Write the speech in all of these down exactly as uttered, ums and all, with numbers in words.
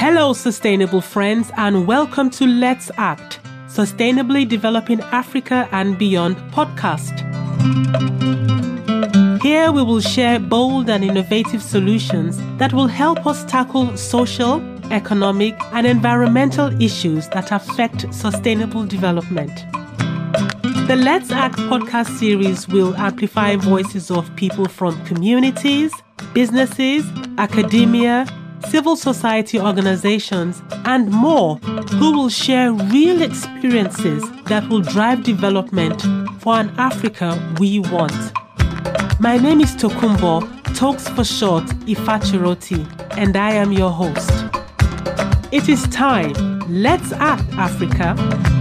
Hello, sustainable friends, and welcome to Let's Act, Sustainably Developing Africa and Beyond podcast. Here we will share bold and innovative solutions that will help us tackle social, economic, and environmental issues that affect sustainable development. The Let's Act podcast series will amplify voices of people from communities, businesses, academia, civil society organizations, and more, who will share real experiences that will drive development for an Africa we want. My name is Tokumbo, Tokes for short, Ifachiroti, and I am your host. It is time. Let's act, Africa.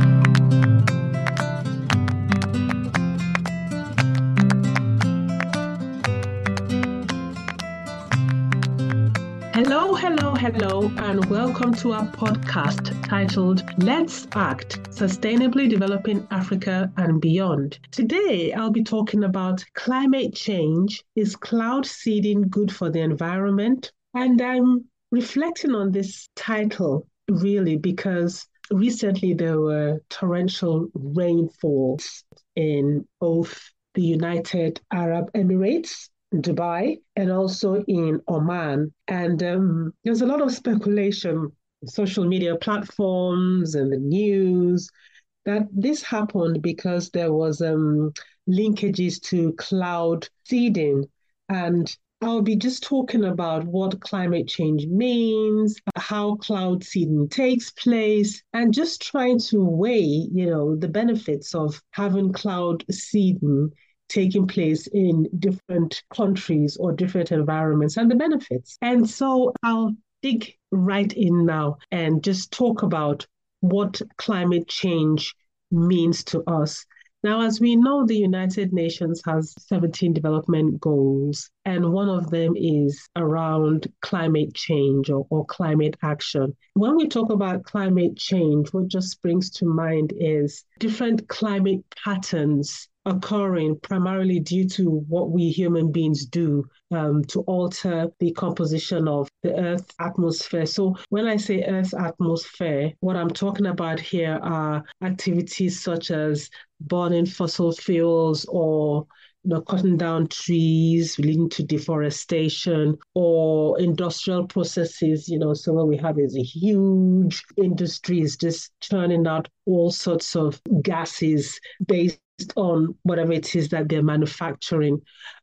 Hello, hello, hello, and welcome to our podcast titled Let's Act, Sustainably Developing Africa and Beyond. Today, I'll be talking about climate change. Is cloud seeding good for the environment? And I'm reflecting on this title really because recently there were torrential rainfalls in both the United Arab Emirates, Dubai, and also in Oman. And um, there's a lot of speculation on social media platforms and the news that this happened because there was um, linkages to cloud seeding. And I'll be just talking about what climate change means, how cloud seeding takes place, and just trying to weigh, you know, the benefits of having cloud seeding taking place in different countries or different environments and the benefits. And so I'll dig right in now and just talk about what climate change means to us. Now, as we know, the United Nations has seventeen development goals, and one of them is around climate change or, or climate action. When we talk about climate change, what just springs to mind is different climate patterns occurring primarily due to what we human beings do um, to alter the composition of the Earth's atmosphere. So when I say Earth's atmosphere, what I'm talking about here are activities such as burning fossil fuels or you know, cutting down trees leading to deforestation or industrial processes, you know, so what we have is a huge industries just churning out all sorts of gases based on whatever it is that they're manufacturing,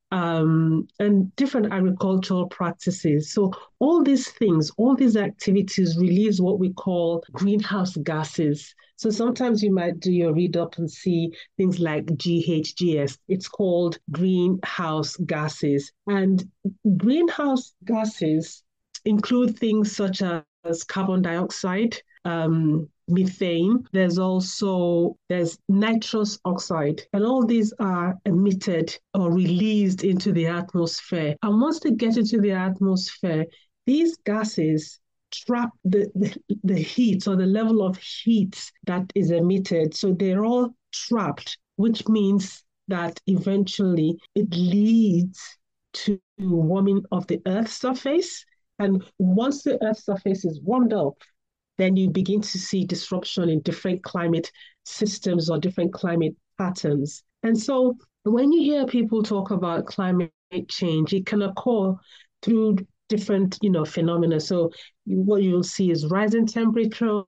um, and different agricultural practices. So all these things, all these activities release what we call greenhouse gases. So sometimes you might do your read up and see things like G H G S. It's called greenhouse gases. And greenhouse gases include things such as carbon dioxide, um, methane. There's also there's nitrous oxide, and all these are emitted or released into the atmosphere. And once they get into the atmosphere, these gases trap the, the, the heat or the level of heat that is emitted. So they're all trapped, which means that eventually it leads to warming of the Earth's surface. And once the Earth's surface is warmed up, then you begin to see disruption in different climate systems or different climate patterns. And so when you hear people talk about climate change, it can occur through different, you know, phenomena. So what you'll see is rising temperatures,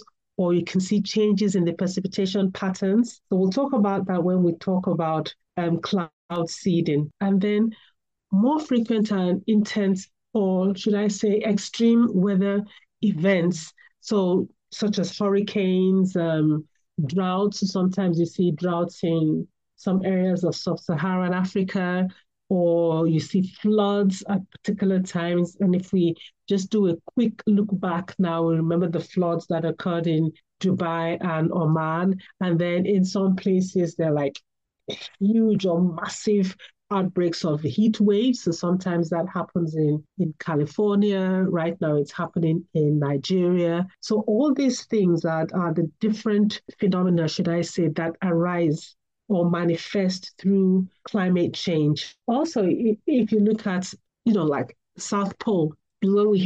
or you can see changes in the precipitation patterns. So we'll talk about that when we talk about um, cloud seeding. And then more frequent and intense, or should I say extreme weather events, so such as hurricanes, um, droughts. Sometimes you see droughts in some areas of sub-Saharan Africa, or you see floods at particular times. And if we just do a quick look back now, we remember the floods that occurred in Dubai and Oman. And then in some places, they're like huge or massive outbreaks of heat waves. So sometimes that happens in, in California. Right now it's happening in Nigeria. So all these things that are the different phenomena, should I say, that arise or manifest through climate change. Also, if, if you look at, you know, like South Pole, when we hear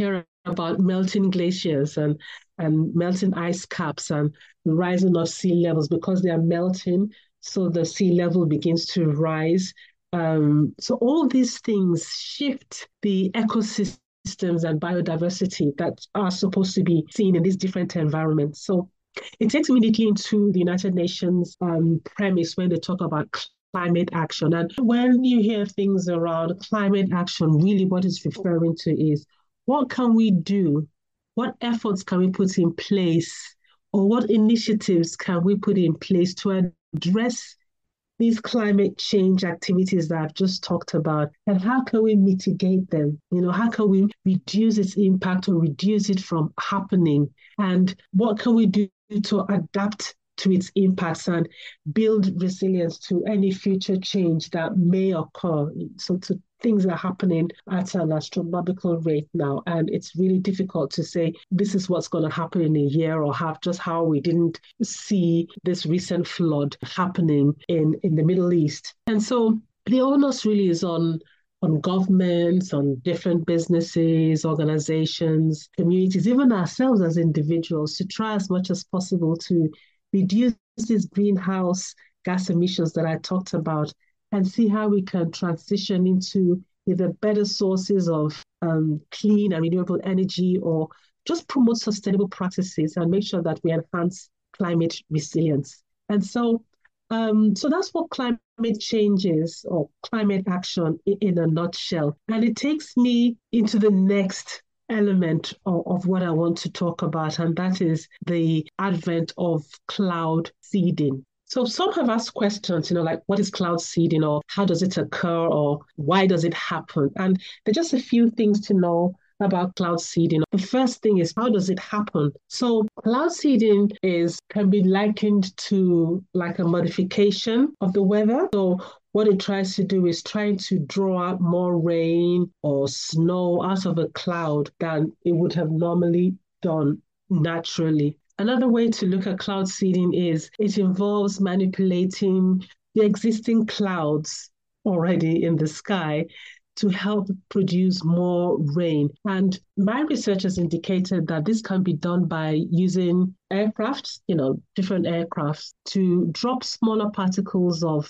about melting glaciers and, and melting ice caps and the rising of sea levels because they are melting. So the sea level begins to rise. Um, so all these things shift the ecosystems and biodiversity that are supposed to be seen in these different environments. So it takes immediately into the United Nations um, premise when they talk about climate action. And when you hear things around climate action, really what it's referring to is what can we do? What efforts can we put in place? Or what initiatives can we put in place to address these climate change activities that I've just talked about, and how can we mitigate them? You know, how can we reduce its impact or reduce it from happening? And what can we do to adapt to its impacts and build resilience to any future change that may occur? So to things are happening at an astronomical rate now, and it's really difficult to say this is what's going to happen in a year or half, just how we didn't see this recent flood happening in, in the Middle East. And so the onus really is on on governments, on different businesses, organizations, communities, even ourselves as individuals, to try as much as possible to reduce these greenhouse gas emissions that I talked about and see how we can transition into either better sources of um, clean and renewable energy or just promote sustainable practices and make sure that we enhance climate resilience. And so, um, so that's what climate change is, or climate action in, in a nutshell. And it takes me into the next element of, of what I want to talk about, and that is the advent of cloud seeding. So some have asked questions, you know, like what is cloud seeding, or how does it occur, or why does it happen? And there are just a few things to know about cloud seeding. The first thing is, how does it happen? So cloud seeding is can be likened to like a modification of the weather. So what it tries to do is trying to draw out more rain or snow out of a cloud than it would have normally done naturally. Another way to look at cloud seeding is it involves manipulating the existing clouds already in the sky to help produce more rain. And my research has indicated that this can be done by using aircrafts, you know, different aircrafts, to drop smaller particles of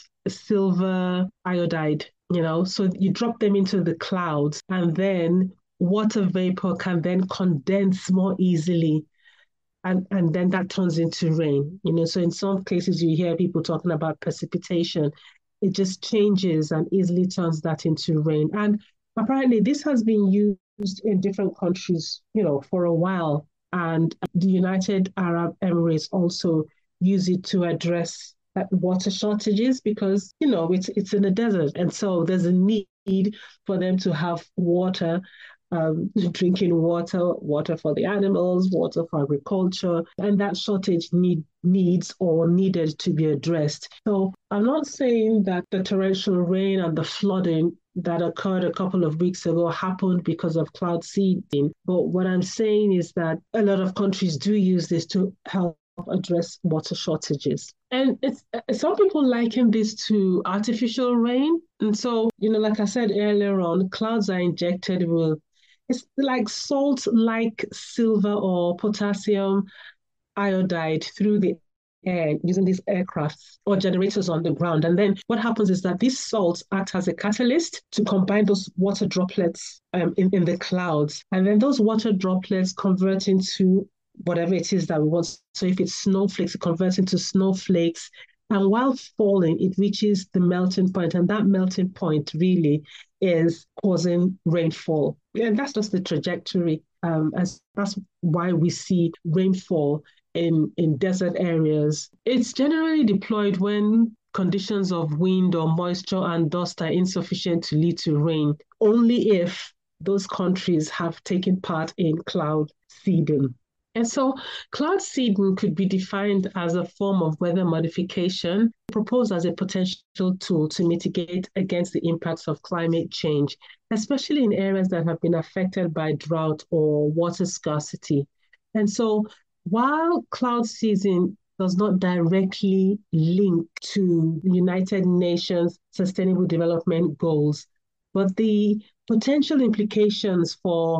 silver iodide, you know, so you drop them into the clouds, and then water vapor can then condense more easily. And, and then that turns into rain, you know. So in some cases, you hear people talking about precipitation. It just changes and easily turns that into rain. And apparently, this has been used in different countries, you know, for a while. And the United Arab Emirates also use it to address water shortages because, you know, it's it's in a desert, and so there's a need for them to have water. Um, drinking water, water for the animals, water for agriculture, and that shortage need, needs or needed to be addressed. So I'm not saying that the torrential rain and the flooding that occurred a couple of weeks ago happened because of cloud seeding, but what I'm saying is that a lot of countries do use this to help address water shortages. And it's some people liken this to artificial rain. And so, you know, like I said earlier on, clouds are injected with it's like salt-like silver or potassium iodide through the air using these aircrafts or generators on the ground. And then what happens is that these salts act as a catalyst to combine those water droplets um, in, in the clouds. And then those water droplets convert into whatever it is that we want. So if it's snowflakes, it converts into snowflakes. And while falling, it reaches the melting point, and that melting point really is causing rainfall. And that's just the trajectory. Um, as that's why we see rainfall in, in desert areas. It's generally deployed when conditions of wind or moisture and dust are insufficient to lead to rain, only if those countries have taken part in cloud seeding. And so cloud seeding could be defined as a form of weather modification proposed as a potential tool to mitigate against the impacts of climate change, especially in areas that have been affected by drought or water scarcity. And so while cloud seeding does not directly link to the United Nations Sustainable Development Goals, but the potential implications for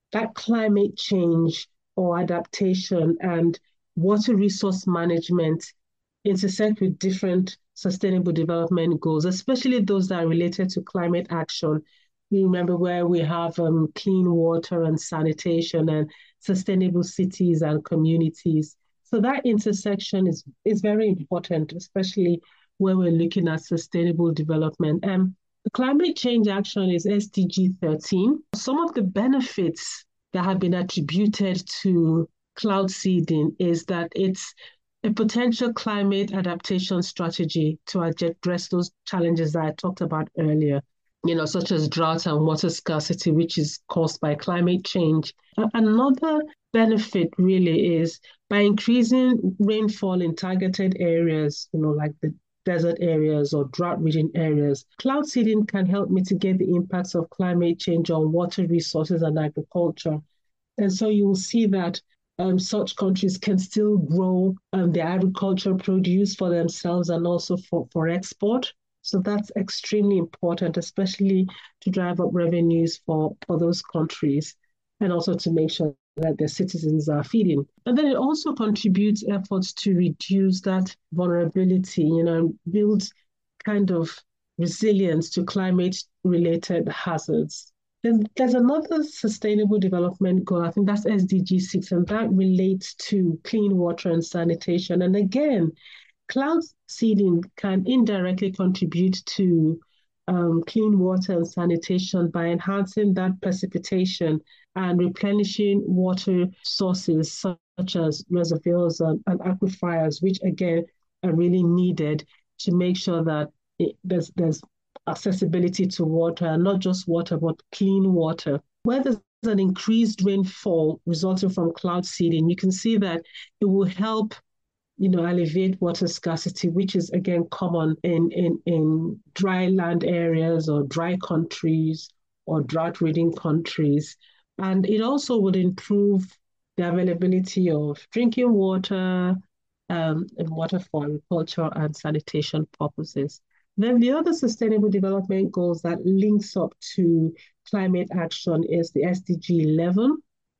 that climate change or adaptation and water resource management intersect with different sustainable development goals, especially those that are related to climate action. You remember where we have um, clean water and sanitation and sustainable cities and communities. So that intersection is, is very important, especially when we're looking at sustainable development. And the climate change action is S D G thirteen. Some of the benefits that have been attributed to cloud seeding is that it's a potential climate adaptation strategy to address those challenges that I talked about earlier, you know, such as drought and water scarcity, which is caused by climate change. Another benefit really is by increasing rainfall in targeted areas, you know, like the desert areas or drought-ridden areas. Cloud seeding can help mitigate the impacts of climate change on water resources and agriculture. And so you will see that Um, such countries can still grow um, their agricultural produce for themselves and also for, for export. So that's extremely important, especially to drive up revenues for, for those countries and also to make sure that their citizens are feeding. And then it also contributes efforts to reduce that vulnerability, you know, build kind of resilience to climate-related hazards. Then there's another sustainable development goal, I think that's S D G six, and that relates to clean water and sanitation. And again, cloud seeding can indirectly contribute to um, clean water and sanitation by enhancing that precipitation and replenishing water sources such as reservoirs and, and aquifers, which again are really needed to make sure that it, there's, there's accessibility to water, and not just water, but clean water. Where there's an increased rainfall resulting from cloud seeding, you can see that it will help, you know, alleviate water scarcity, which is again common in, in, in dry land areas or dry countries or drought-ridden countries. And it also would improve the availability of drinking water um, and water for agriculture and sanitation purposes. Then the other sustainable development goals that links up to climate action is the S D G eleven.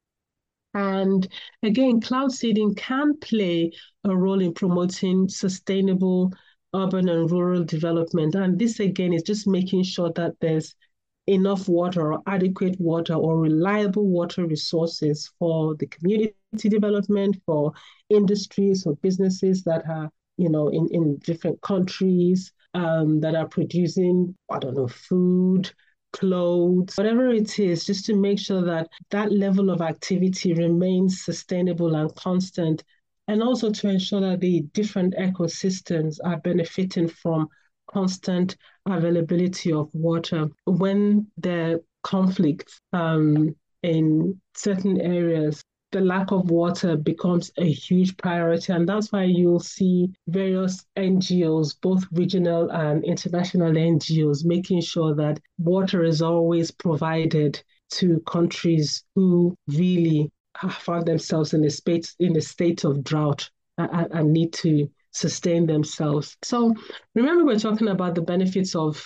And again, cloud seeding can play a role in promoting sustainable urban and rural development. And this again is just making sure that there's enough water or adequate water or reliable water resources for the community development, for industries or businesses that are, you know, in, in different countries. Um, that are producing, I don't know, food, clothes, whatever it is, just to make sure that that level of activity remains sustainable and constant, and also to ensure that the different ecosystems are benefiting from constant availability of water. When there are conflicts um, in certain areas, the lack of water becomes a huge priority. And that's why you'll see various N G Os, both regional and international N G Os, making sure that water is always provided to countries who really have found themselves in a state, in a state of drought and, and need to sustain themselves. So remember, we're talking about the benefits of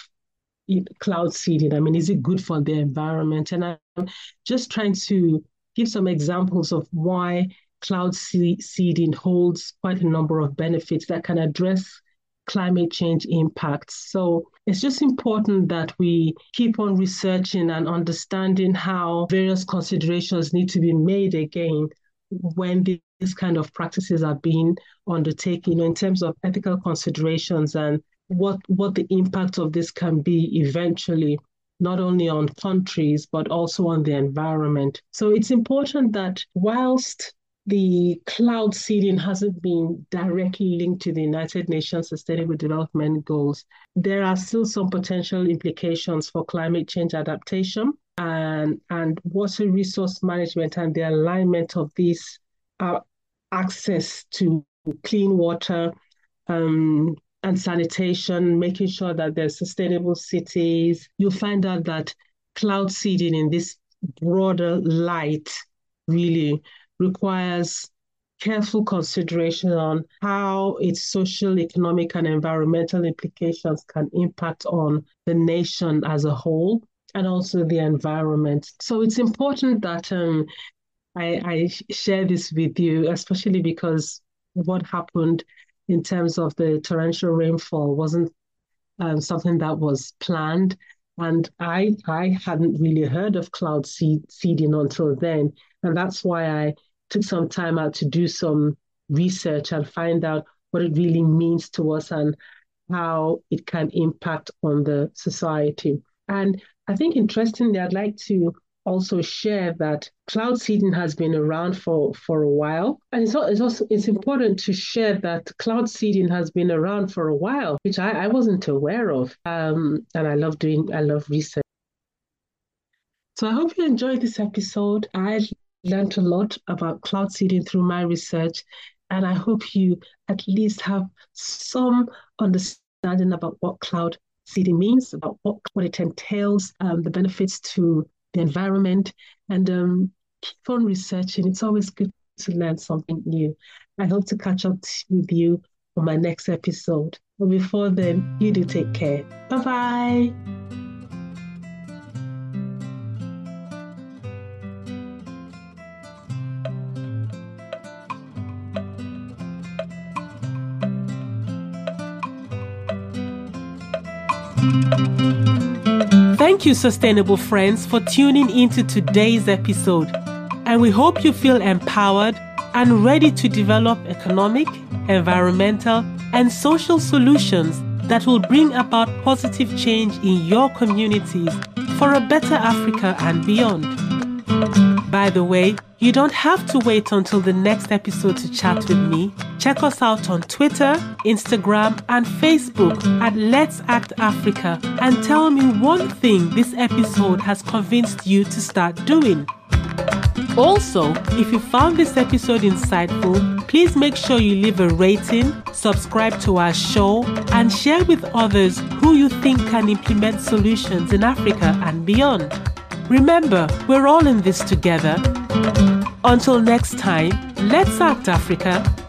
cloud seeding. I mean, is it good for the environment? And I'm just trying to give some examples of why cloud seeding holds quite a number of benefits that can address climate change impacts. So it's just important that we keep on researching and understanding how various considerations need to be made again when these kind of practices are being undertaken, you know, in terms of ethical considerations and what, what the impact of this can be eventually, not only on countries, but also on the environment. So it's important that whilst the cloud seeding hasn't been directly linked to the United Nations Sustainable Development Goals, there are still some potential implications for climate change adaptation and, and water resource management and the alignment of these uh, access to clean water, um, and sanitation, making sure that there's sustainable cities. You'll find out that cloud seeding in this broader light really requires careful consideration on how its social, economic, and environmental implications can impact on the nation as a whole. and also the environment. So it's important that um, I, I share this with you, especially because what happened in terms of the torrential rainfall wasn't um, something that was planned. And I I hadn't really heard of cloud seed, seeding until then. And that's why I took some time out to do some research and find out what it really means to us and how it can impact on the society. And I think interestingly, I'd like to also share that cloud seeding has been around for, for a while. And it's, it's also it's important to share that cloud seeding has been around for a while, which I, I wasn't aware of. Um, and I love doing, I love research. So I hope you enjoyed this episode. I learned a lot about cloud seeding through my research, and I hope you at least have some understanding about what cloud seeding means, about what, what it entails, um, the benefits to the environment, and um, keep on researching. It's always good to learn something new. I hope to catch up with you on my next episode. But before then, you do take care. Bye-bye. Thank you, sustainable friends, for tuning into today's episode. And we hope you feel empowered and ready to develop economic, environmental, and social solutions that will bring about positive change in your communities for a better Africa and beyond. By the way, you don't have to wait until the next episode to chat with me. Check us out on Twitter, Instagram, and Facebook at Let's Act Africa and tell me one thing this episode has convinced you to start doing. Also, if you found this episode insightful, please make sure you leave a rating, subscribe to our show, and share with others who you think can implement solutions in Africa and beyond. Remember, we're all in this together. Until next time, let's act, Africa.